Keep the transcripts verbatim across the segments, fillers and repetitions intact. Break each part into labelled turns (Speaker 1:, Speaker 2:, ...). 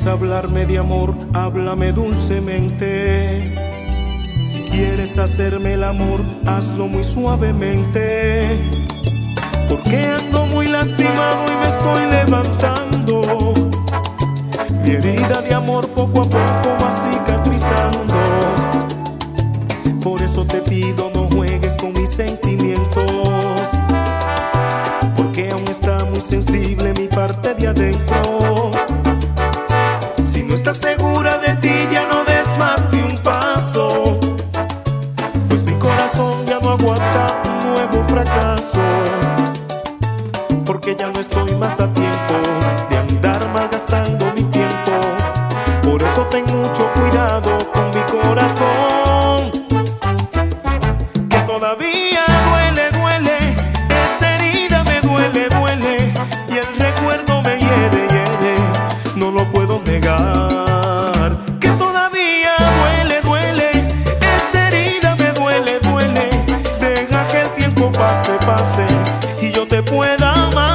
Speaker 1: quieres hablarme de amor, háblame dulcemente. Si quieres hacerme el amor, hazlo muy suavemente. Porque ando muy lastimado y me estoy levantando. Mi herida de amor poco a poco va cicatrizando. Por eso te pido no juegues con mis sentimientos, porque aún está muy sensible mi parte de adentro. Si no estás segura de ti, ya no des más de un paso, pues mi corazón ya no aguanta un nuevo fracaso. Porque ya no estoy más a tiempo de andar malgastando mi tiempo. Por eso ten mucho cuidado con mi corazón, que todavía duele, duele. Esa herida me duele, duele. Y el recuerdo me hiere, hiere. No lo puedo negar, que todavía duele, duele. Esa herida me duele, duele. Deja que el tiempo pase, pase y yo te pueda amar.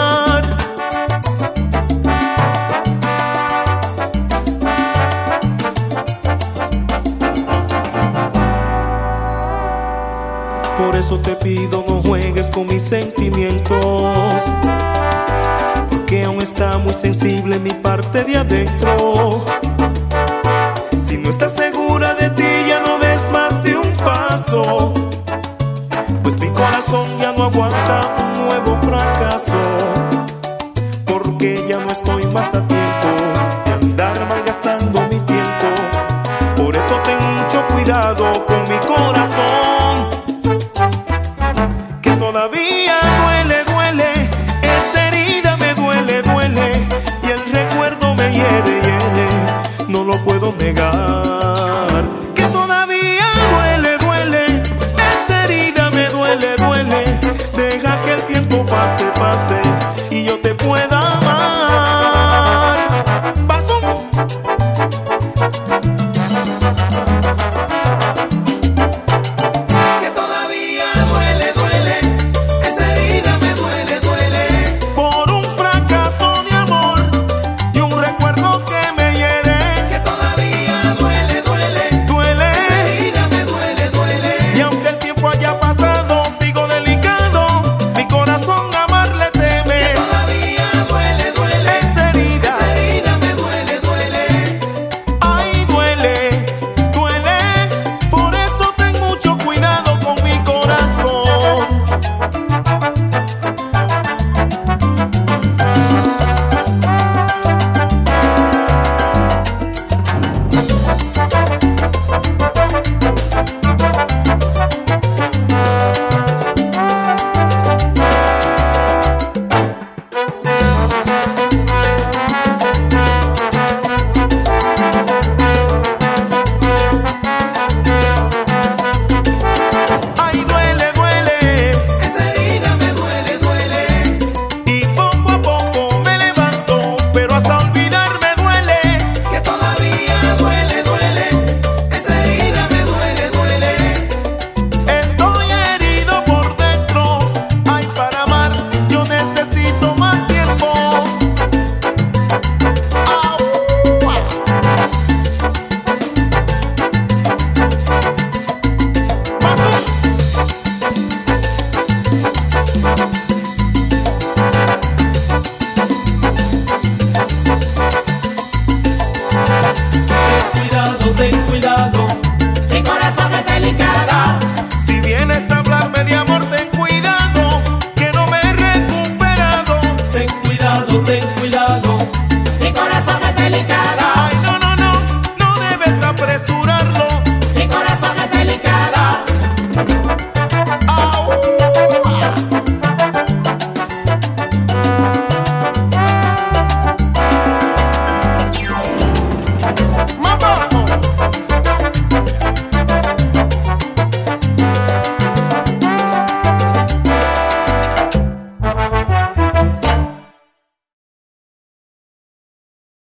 Speaker 1: Por eso te pido no juegues con mis sentimientos, porque aún está muy sensible mi parte de adentro. Si no estás segura de ti, ya no des más de un paso, pues mi corazón ya no aguanta un nuevo fracaso. Porque ya no estoy más a tiempo de andar malgastando mi tiempo. Por eso ten mucho cuidado